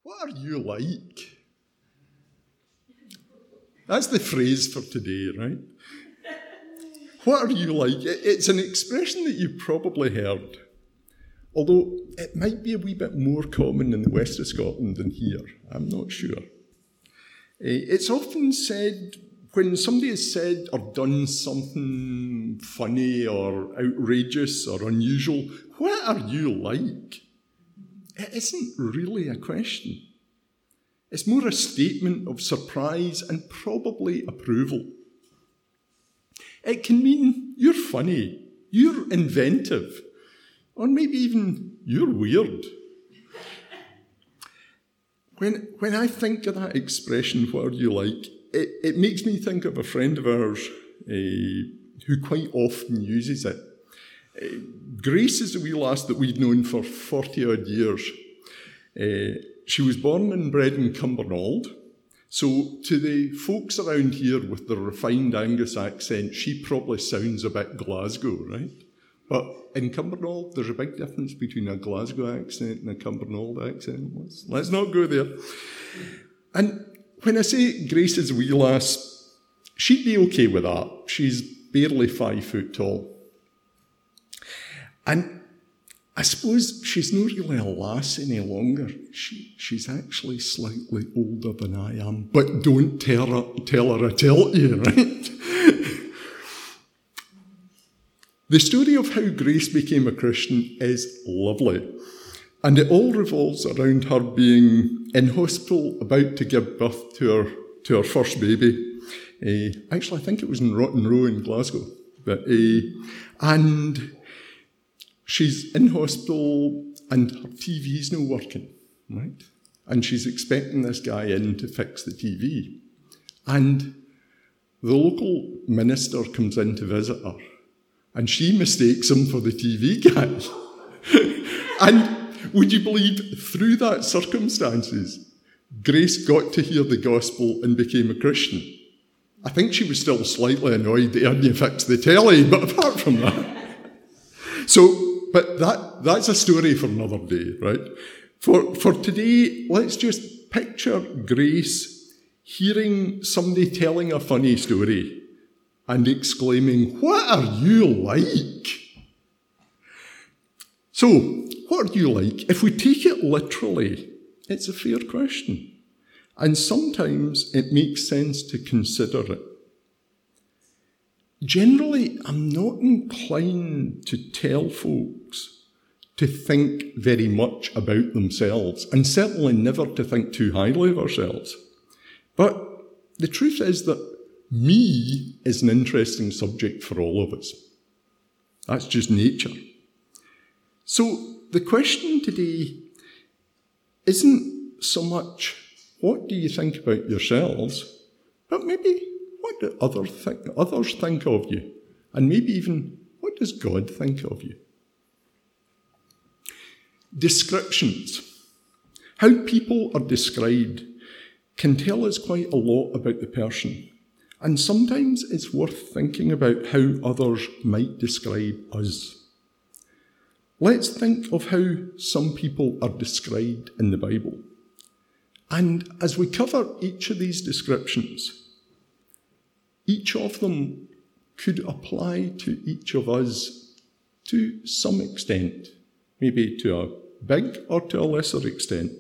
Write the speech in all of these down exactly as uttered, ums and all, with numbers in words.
What are you like? That's the phrase for today, right? What are you like? It's an expression that you've probably heard, although it might be a wee bit more common in the west of Scotland than here. I'm not sure. It's often said when somebody has said or done something funny or outrageous or unusual, what are you like? It isn't really a question. It's more a statement of surprise and probably approval. It can mean you're funny, you're inventive, or maybe even you're weird. When, when I think of that expression, what are you like, it, it makes me think of a friend of ours uh, who quite often uses it. Uh, Grace is a wee lass that we've known for forty-odd years. Uh, she was born and bred in Cumbernauld, so to the folks around here with the refined Angus accent, she probably sounds a bit Glasgow, right? But in Cumbernauld, there's a big difference between a Glasgow accent and a Cumbernauld accent. Let's, let's not go there. And when I say Grace is a wee lass, she'd be okay with that. She's barely five foot tall. And I suppose she's not really a lass any longer. She, she's actually slightly older than I am. But don't tell her, tell her I tell you, right? The story of how Grace became a Christian is lovely. And it all revolves around her being in hospital about to give birth to her, to her first baby. Uh, actually, I think it was in Rotten Row in Glasgow. But, uh, and she's in hospital and her T V's not working, right? And she's expecting this guy in to fix the T V. And the local minister comes in to visit her. And she mistakes him for the T V guy. And would you believe, through that circumstances, Grace got to hear the gospel and became a Christian. I think she was still slightly annoyed that he hadn't fixed the telly, but apart from that. So, but that that's a story for another day, right? For, for today, let's just picture Grace hearing somebody telling a funny story and exclaiming, what are you like? So, what are you like? If we take it literally, it's a fair question. And sometimes it makes sense to consider it. Generally, I'm not inclined to tell folks to think very much about themselves, and certainly never to think too highly of ourselves. But the truth is that me is an interesting subject for all of us. That's just nature. So the question today isn't so much, what do you think about yourselves, but maybe, what do other th- others think of you? And maybe even, what does God think of you? Descriptions. How people are described can tell us quite a lot about the person. And sometimes it's worth thinking about how others might describe us. Let's think of how some people are described in the Bible. And as we cover each of these descriptions, each of them could apply to each of us to some extent, maybe to a big or to a lesser extent.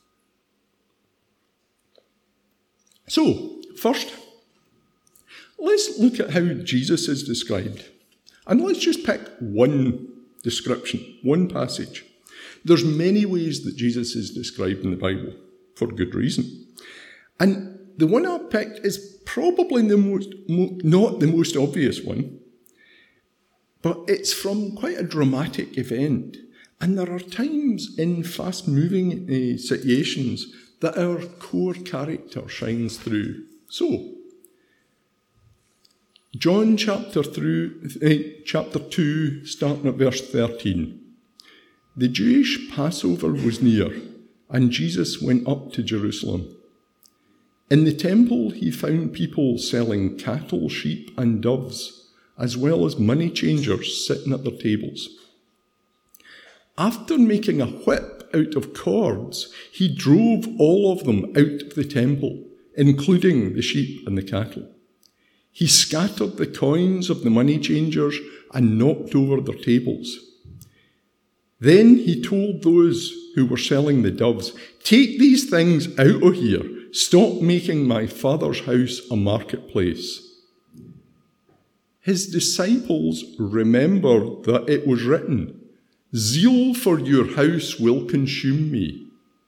So, first, let's look at how Jesus is described. And let's just pick one description, one passage. There's many ways that Jesus is described in the Bible, for good reason. And the one I picked is probably the most, mo- not the most obvious one, but it's from quite a dramatic event. And there are times in fast-moving uh, situations that our core character shines through. So, John chapter, through, uh, chapter two, starting at verse thirteen. The Jewish Passover was near, and Jesus went up to Jerusalem. In the temple he found people selling cattle, sheep, and doves, as well as money changers sitting at their tables. After making a whip out of cords, he drove all of them out of the temple, including the sheep and the cattle. He scattered the coins of the money changers and knocked over their tables. Then he told those who were selling the doves, "Take these things out of here. Stop making my Father's house a marketplace." His disciples remembered that it was written, "Zeal for your house will consume me."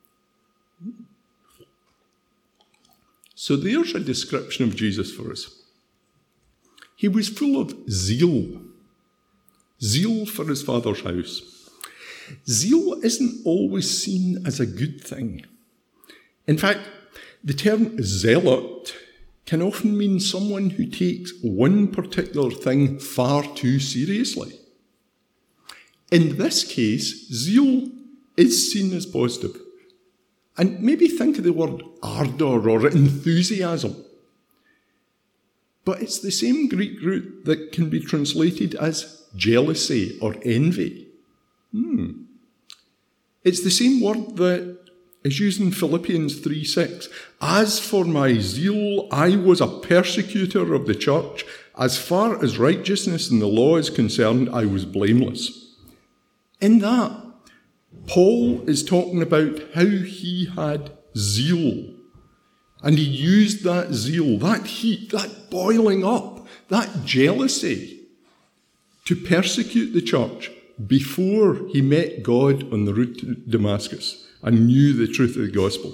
So there's a description of Jesus for us. He was full of zeal. Zeal for his Father's house. Zeal isn't always seen as a good thing. In fact, the term zealot can often mean someone who takes one particular thing far too seriously. In this case, zeal is seen as positive. And maybe think of the word ardour or enthusiasm. But it's the same Greek root that can be translated as jealousy or envy. Hmm. It's the same word that is used in Philippians three six. "As for my zeal, I was a persecutor of the church. As far as righteousness in the law is concerned, I was blameless." In that, Paul is talking about how he had zeal. And he used that zeal, that heat, that boiling up, that jealousy to persecute the church before he met God on the road to Damascus and knew the truth of the gospel.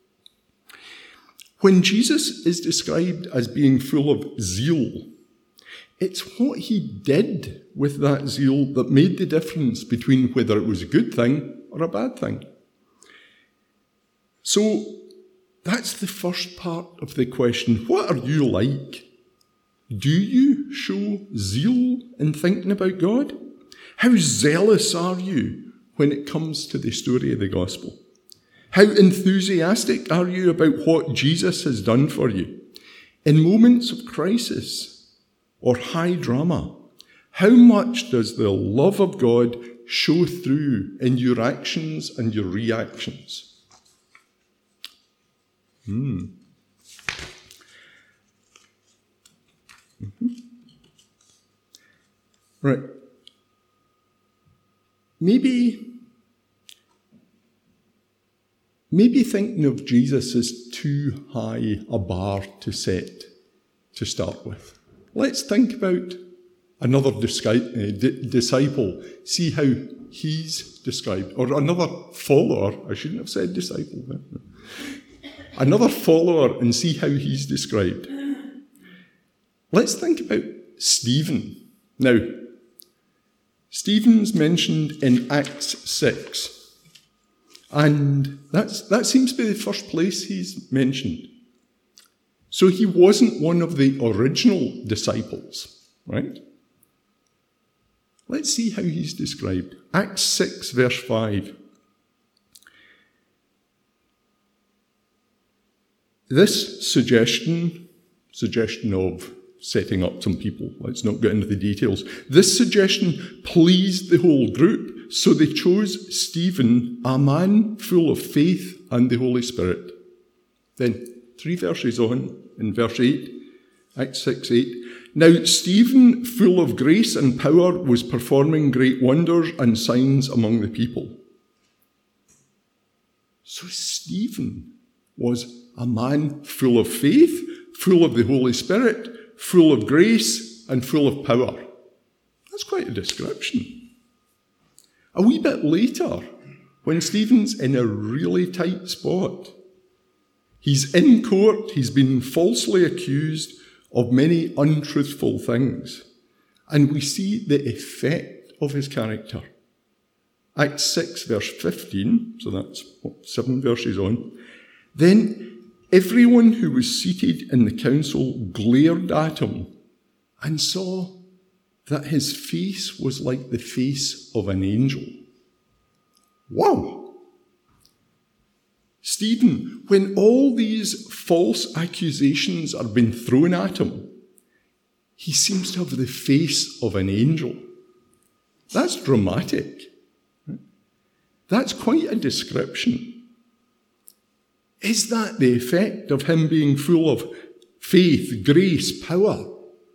When Jesus is described as being full of zeal, it's what he did with that zeal that made the difference between whether it was a good thing or a bad thing. So that's the first part of the question. What are you like? Do you show zeal in thinking about God? How zealous are you when it comes to the story of the gospel? How enthusiastic are you about what Jesus has done for you? In moments of crisis or high drama, how much does the love of God show through in your actions and your reactions? Hmm. Mm-hmm. Right. Maybe, maybe thinking of Jesus is too high a bar to set to start with. Let's think about another disciple, see how he's described, or another follower. I shouldn't have said disciple. But another follower, and see how he's described. Let's think about Stephen. Now, Stephen's mentioned in Acts six, and that's, that seems to be the first place he's mentioned. So he wasn't one of the original disciples, right? Let's see how he's described. Acts six, verse five. This suggestion, suggestion of setting up some people, let's not get into the details. This suggestion pleased the whole group, so they chose Stephen, a man full of faith and the Holy Spirit. Then, three verses on, in verse eight, Acts six eight. Now Stephen, full of grace and power, was performing great wonders and signs among the people. So Stephen was a man full of faith, full of the Holy Spirit, full of grace, and full of power. That's quite a description. A wee bit later, when Stephen's in a really tight spot, he's in court, he's been falsely accused of many untruthful things, and we see the effect of his character. Acts six, verse fifteen, so that's what, seven verses on. Then everyone who was seated in the council glared at him and saw that his face was like the face of an angel. Wow! Stephen, when all these false accusations are being thrown at him, he seems to have the face of an angel. That's dramatic. That's quite a description. Is that the effect of him being full of faith, grace, power?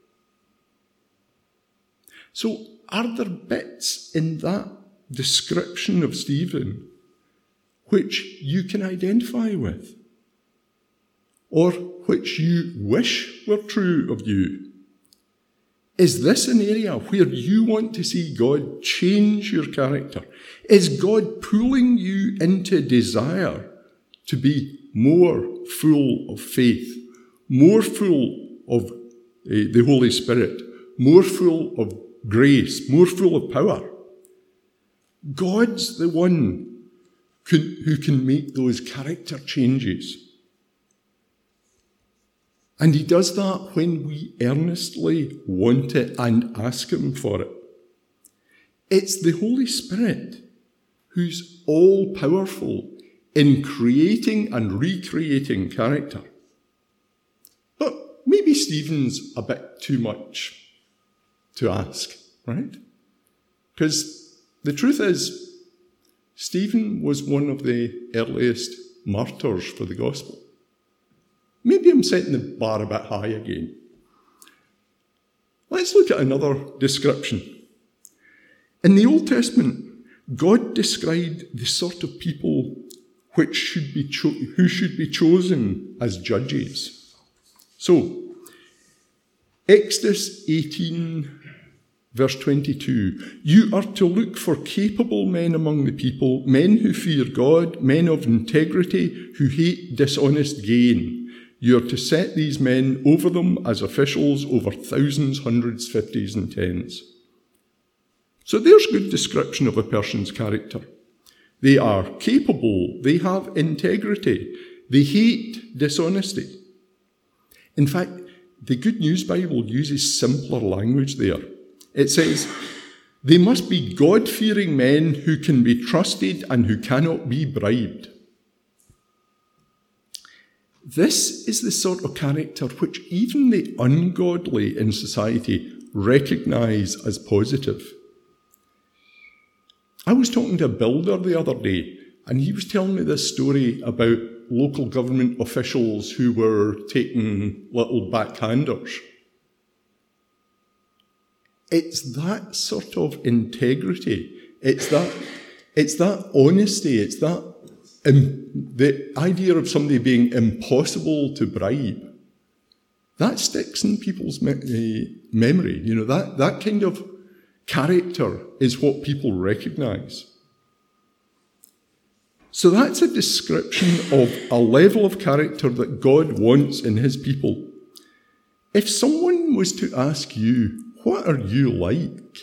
So, are there bits in that description of Stephen which you can identify with? Or which you wish were true of you? Is this an area where you want to see God change your character? Is God pulling you into desire to be more full of faith, more full of uh, the Holy Spirit, more full of grace, more full of power? God's the one who can make those character changes. And he does that when we earnestly want it and ask him for it. It's the Holy Spirit who's all-powerful in creating and recreating character. But maybe Stephen's a bit too much to ask, right? Because the truth is, Stephen was one of the earliest martyrs for the gospel. Maybe I'm setting the bar a bit high again. Let's look at another description. In the Old Testament, God described the sort of people which should be cho- who should be chosen as judges. So, Exodus eighteen, verse twenty-two, you are to look for capable men among the people, men who fear God, men of integrity, who hate dishonest gain. You are to set these men over them as officials over thousands, hundreds, fifties, and tens. So there's good description of a person's character. They are capable, they have integrity, they hate dishonesty. In fact, the Good News Bible uses simpler language there. It says, they must be God-fearing men who can be trusted and who cannot be bribed. This is the sort of character which even the ungodly in society recognise as positive. I was talking to a builder the other day, and he was telling me this story about local government officials who were taking little backhanders. It's that sort of integrity, it's that, it's that honesty, it's that um, the idea of somebody being impossible to bribe. That sticks in people's me- uh, memory. You know, that, that kind of character is what people recognise. So that's a description of a level of character that God wants in his people. If someone was to ask you, what are you like?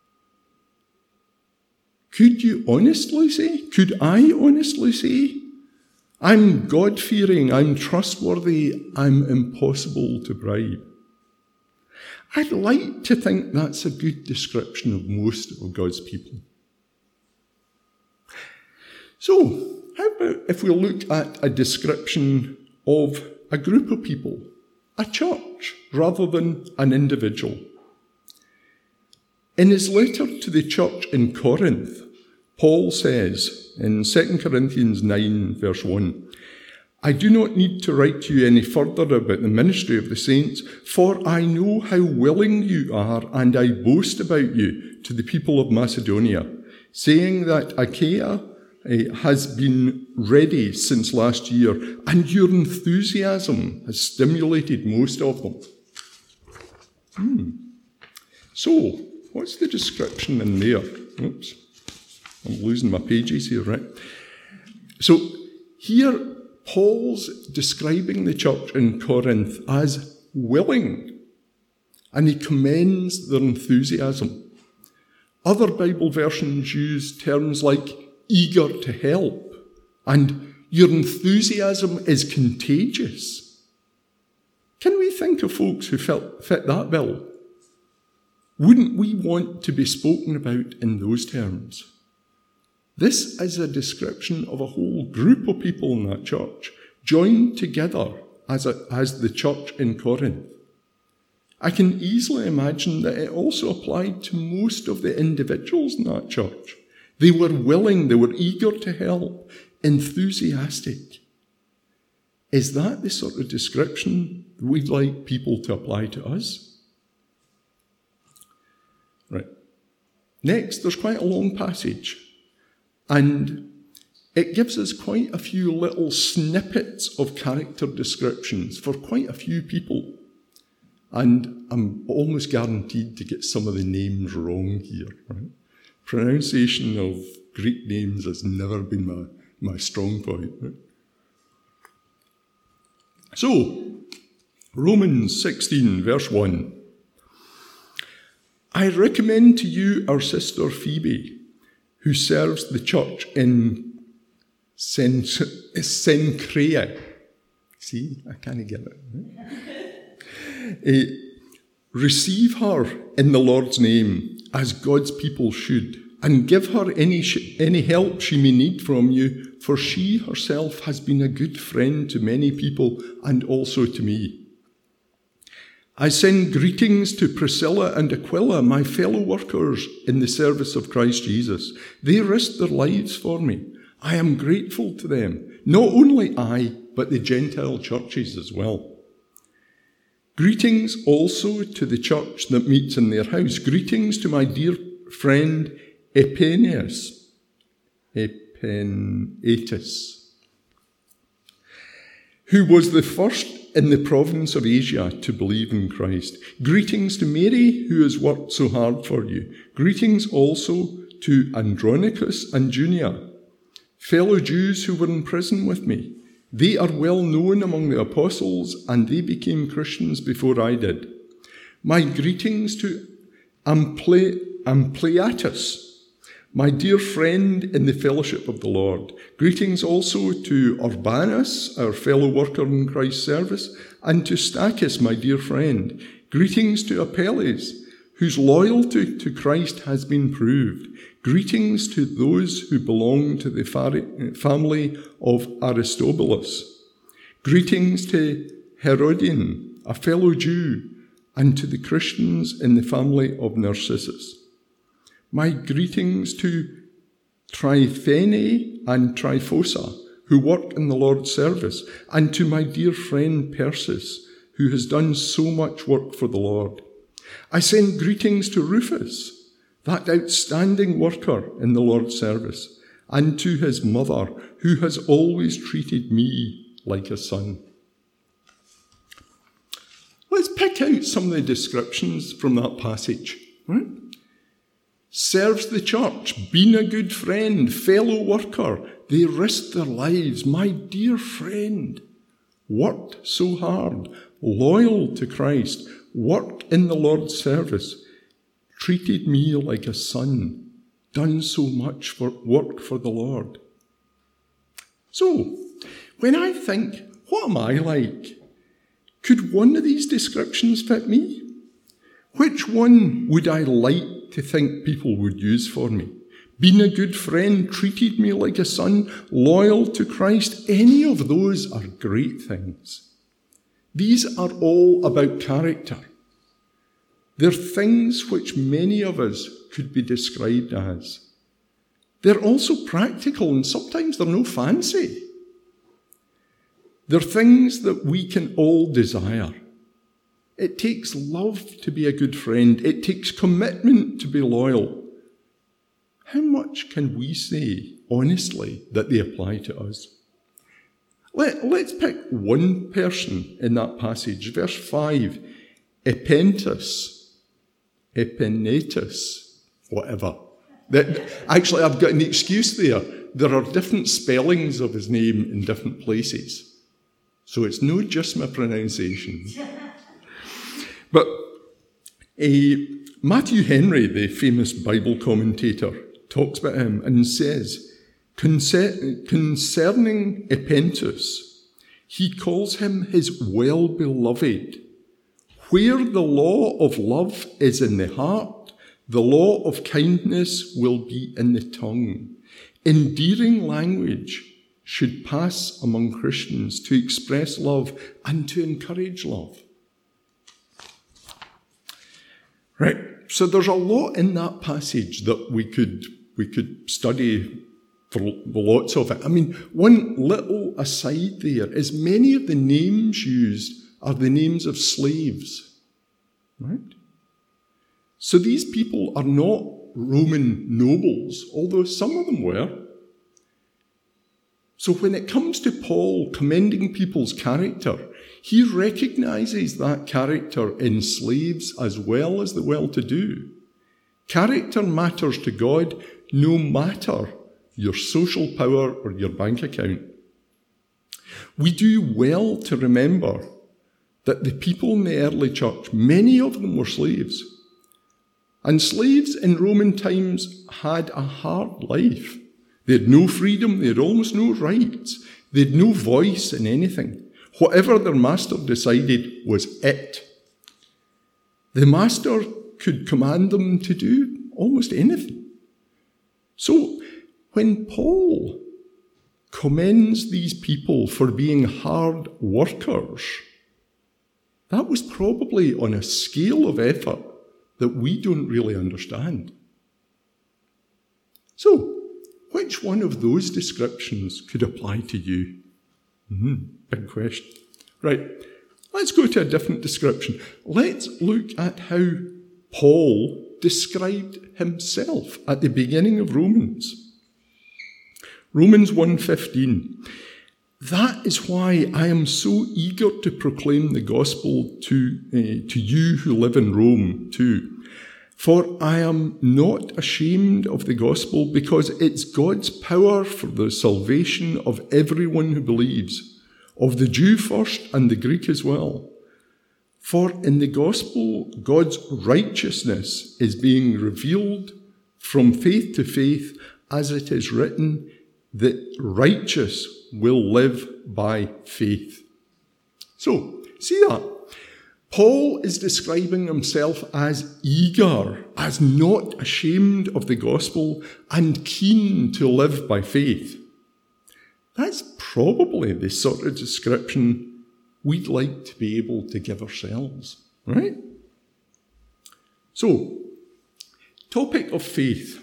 Could you honestly say, could I honestly say, I'm God-fearing, I'm trustworthy, I'm impossible to bribe? I'd like to think that's a good description of most of God's people. So, how about if we look at a description of a group of people, a church, rather than an individual? In his letter to the church in Corinth, Paul says in Second Corinthians nine, verse one, I do not need to write to you any further about the ministry of the saints, for I know how willing you are, and I boast about you to the people of Macedonia, saying that Achaia uh, has been ready since last year, and your enthusiasm has stimulated most of them. Hmm. So, what's the description in there? Oops, I'm losing my pages here, right? So, here, Paul's describing the church in Corinth as willing, and he commends their enthusiasm. Other Bible versions use terms like eager to help, and your enthusiasm is contagious. Can we think of folks who fit, fit that bill? Wouldn't we want to be spoken about in those terms? This is a description of a whole group of people in that church, joined together as, a, as the church in Corinth. I can easily imagine that it also applied to most of the individuals in that church. They were willing, they were eager to help, enthusiastic. Is that the sort of description we'd like people to apply to us? Right. Next, there's quite a long passage, and it gives us quite a few little snippets of character descriptions for quite a few people. And I'm almost guaranteed to get some of the names wrong here. Right? Pronunciation of Greek names has never been my, my strong point. Right? So, Romans sixteen, verse one. I recommend to you our sister Phoebe, who serves the church in Cenchrea. See, I can't get it. Right? uh, receive her in the Lord's name, as God's people should, and give her any sh- any help she may need from you, for she herself has been a good friend to many people and also to me. I send greetings to Priscilla and Aquila, my fellow workers in the service of Christ Jesus. They risked their lives for me. I am grateful to them, not only I, but the Gentile churches as well. Greetings also to the church that meets in their house. Greetings to my dear friend Epaenetus. Epaenetus, who was the first in the province of Asia to believe in Christ. Greetings to Mary, who has worked so hard for you. Greetings also to Andronicus and Junia, fellow Jews who were in prison with me. They are well known among the apostles, and they became Christians before I did. My greetings to Ample- Ampliatus, my dear friend in the fellowship of the Lord. Greetings also to Urbanus, our fellow worker in Christ's service, and to Stachys, my dear friend. Greetings to Apelles, whose loyalty to Christ has been proved. Greetings to those who belong to the family of Aristobulus. Greetings to Herodion, a fellow Jew, and to the Christians in the family of Narcissus. My greetings to Tryphene and Tryphosa, who work in the Lord's service, and to my dear friend Persis, who has done so much work for the Lord. I send greetings to Rufus, that outstanding worker in the Lord's service, and to his mother, who has always treated me like a son. Let's pick out some of the descriptions from that passage. Right? Serves the church, been a good friend, fellow worker. They risked their lives. My dear friend, worked so hard, loyal to Christ, worked in the Lord's service, treated me like a son, done so much for work for the Lord. So, when I think, what am I like? Could one of these descriptions fit me? Which one would I like to think people would use for me? Been a good friend, treated me like a son, loyal to Christ. Any of those are great things. These are all about character. They're things which many of us could be described as. They're also practical, and sometimes they're no fancy. They're things that we can all desire. It takes love to be a good friend. It takes commitment to be loyal. How much can we say, honestly, that they apply to us? Let, let's pick one person in that passage. Verse five, Epentus, Epenetus, whatever. That, actually, I've got an excuse there. There are different spellings of his name in different places. So it's not just my pronunciation. But uh, Matthew Henry, the famous Bible commentator, talks about him and says, concerning Epentus, he calls him his well-beloved. Where the law of love is in the heart, the law of kindness will be in the tongue. Endearing language should pass among Christians to express love and to encourage love. Right, so there's a lot in that passage that we could we could study for lots of it. I mean, one little aside there is many of the names used are the names of slaves, right? So these people are not Roman nobles, although some of them were. So when it comes to Paul commending people's character, he recognizes that character in slaves as well as the well-to-do. Character matters to God no matter your social power or your bank account. We do well to remember that the people in the early church, many of them were slaves. And slaves in Roman times had a hard life. They had no freedom, they had almost no rights, they had no voice in anything. Whatever their master decided was it. The master could command them to do almost anything. So when Paul commends these people for being hard workers, that was probably on a scale of effort that we don't really understand. So, which one of those descriptions could apply to you? Mm-hmm. Big question. Right, let's go to a different description. Let's look at how Paul described himself at the beginning of Romans. Romans one fifteen. That is why I am so eager to proclaim the gospel to, uh, to you who live in Rome too. For I am not ashamed of the gospel, because it's God's power for the salvation of everyone who believes, of the Jew first and the Greek as well. For in the gospel, God's righteousness is being revealed from faith to faith, as it is written, the righteous will live by faith. So, see that? Paul is describing himself as eager, as not ashamed of the gospel, and keen to live by faith. That's probably the sort of description we'd like to be able to give ourselves, right? So, topic of faith.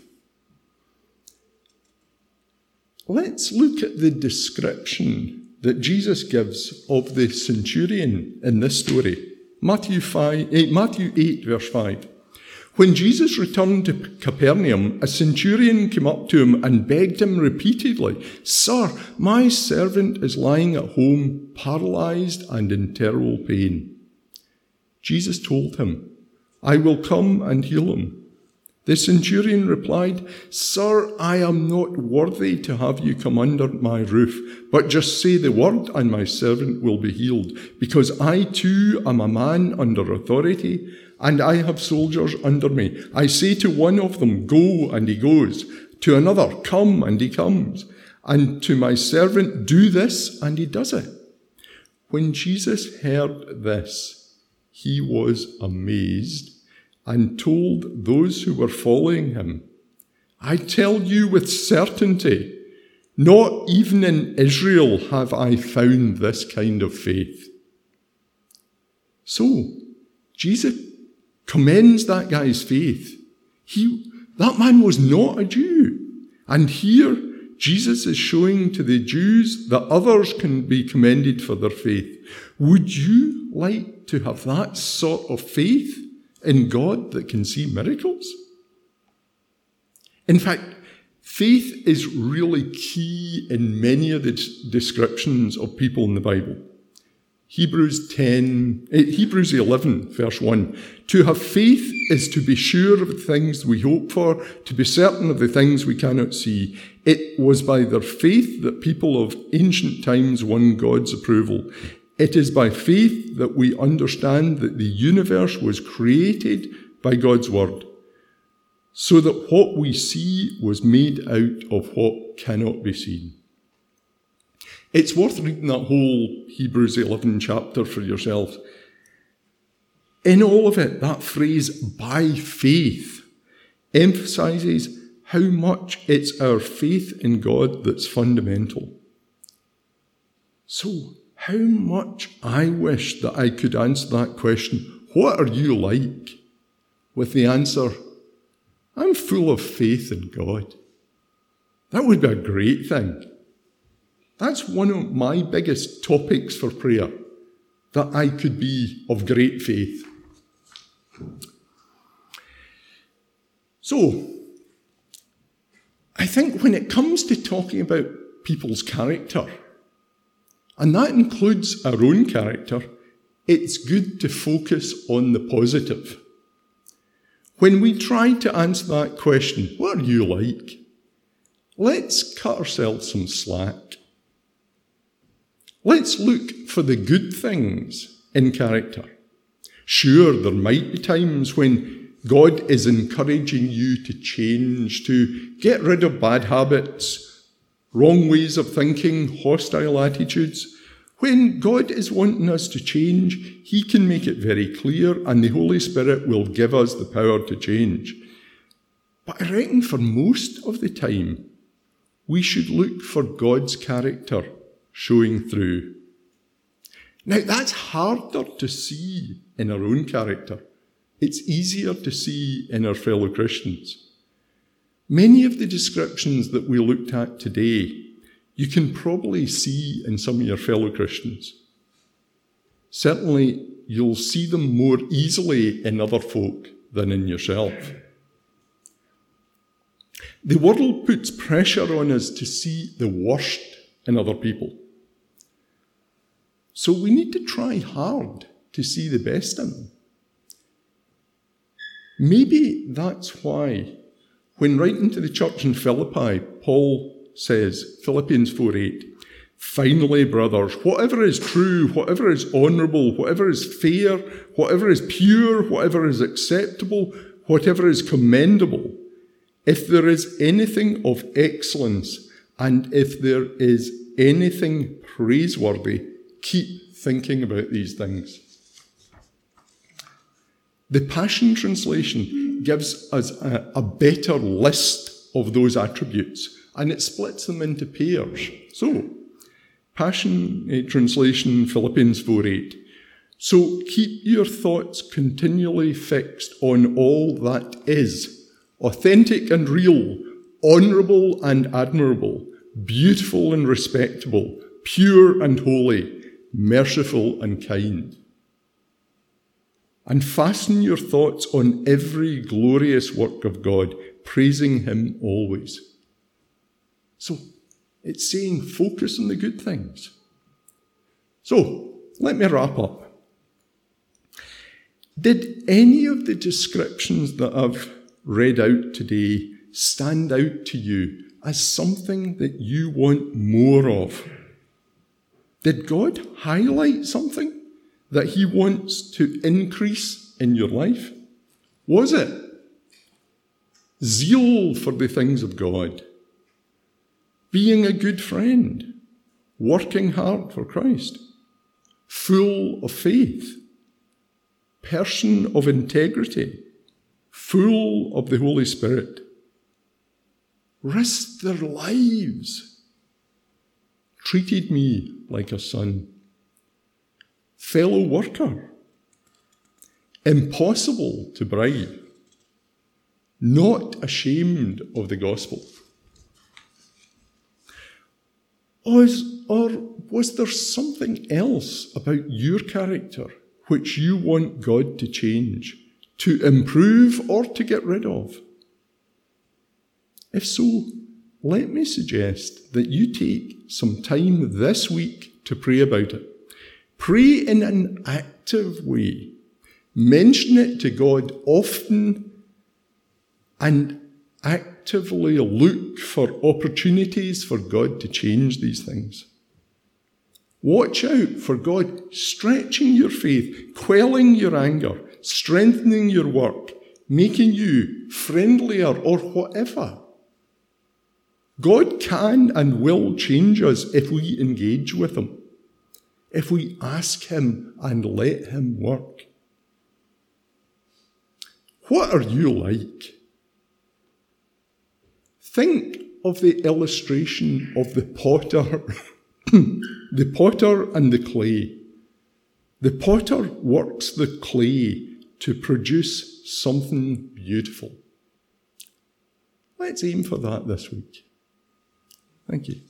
Let's look at the description that Jesus gives of the centurion in this story. Matthew five, eight, Matthew eight, verse five. When Jesus returned to Capernaum, a centurion came up to him and begged him repeatedly, "Sir, my servant is lying at home, paralyzed and in terrible pain." Jesus told him, "I will come and heal him." The centurion replied, "Sir, I am not worthy to have you come under my roof, but just say the word and my servant will be healed, because I too am a man under authority, and I have soldiers under me. I say to one of them, 'Go,' and he goes, to another, 'Come,' and he comes, and to my servant, 'Do this,' and he does it." When Jesus heard this, he was amazed and told those who were following him, "I tell you with certainty, not even in Israel have I found this kind of faith." So, Jesus commends that guy's faith. He, that man was not a Jew. And here, Jesus is showing to the Jews that others can be commended for their faith. Would you like to have that sort of faith in God that can see miracles? In fact, faith is really key in many of the descriptions of people in the Bible. Hebrews ten, Hebrews eleven, verse one. To have faith is to be sure of the things we hope for, to be certain of the things we cannot see. It was by their faith that people of ancient times won God's approval. It is by faith that we understand that the universe was created by God's word, so that what we see was made out of what cannot be seen. It's worth reading that whole Hebrews eleven chapter for yourselves. In all of it, that phrase, "by faith," emphasizes how much it's our faith in God that's fundamental. So, how much I wish that I could answer that question, "What are you like?" with the answer, "I'm full of faith in God. That would be a great thing. That's one of my biggest topics for prayer, that I could be of great faith. So, I think when it comes to talking about people's character, and that includes our own character, it's good to focus on the positive. When we try to answer that question, what are you like? Let's cut ourselves some slack. Let's look for the good things in character. Sure, there might be times when God is encouraging you to change, to get rid of bad habits, wrong ways of thinking, hostile attitudes. When God is wanting us to change, he can make it very clear, and the Holy Spirit will give us the power to change. But I reckon for most of the time, we should look for God's character showing through. Now, that's harder to see in our own character. It's easier to see in our fellow Christians. Many of the descriptions that we looked at today, you can probably see in some of your fellow Christians. Certainly, you'll see them more easily in other folk than in yourself. The world puts pressure on us to see the worst in other people. So we need to try hard to see the best in them. Maybe that's why, when writing to the church in Philippi, Paul says, Philippians four eight, "Finally, brothers, whatever is true, whatever is honourable, whatever is fair, whatever is pure, whatever is acceptable, whatever is commendable, if there is anything of excellence, and if there is anything praiseworthy, keep thinking about these things." The Passion Translation gives us a, a better list of those attributes, and it splits them into pairs. So, Passion uh, Translation, Philippians four eight. "So keep your thoughts continually fixed on all that is authentic and real, honourable and admirable, beautiful and respectable, pure and holy, merciful and kind. And fasten your thoughts on every glorious work of God, praising him always." So, it's saying focus on the good things. So, let me wrap up. Did any of the descriptions that I've read out today stand out to you as something that you want more of? Did God highlight something that he wants to increase in your life? Was it zeal for the things of God, being a good friend, working hard for Christ, full of faith, person of integrity, full of the Holy Spirit, risked their lives, treated me like a son, fellow worker, impossible to bribe, not ashamed of the gospel? Or, is, or was there something else about your character which you want God to change, to improve, or to get rid of? If so, let me suggest that you take some time this week to pray about it. Pray in an active way. Mention it to God often and actively look for opportunities for God to change these things. Watch out for God stretching your faith, quelling your anger, strengthening your work, making you friendlier or whatever. God can and will change us if we engage with him, if we ask him and let him work. What are you like? Think of the illustration of the potter, the potter and the clay. The potter works the clay to produce something beautiful. Let's aim for that this week. Thank you.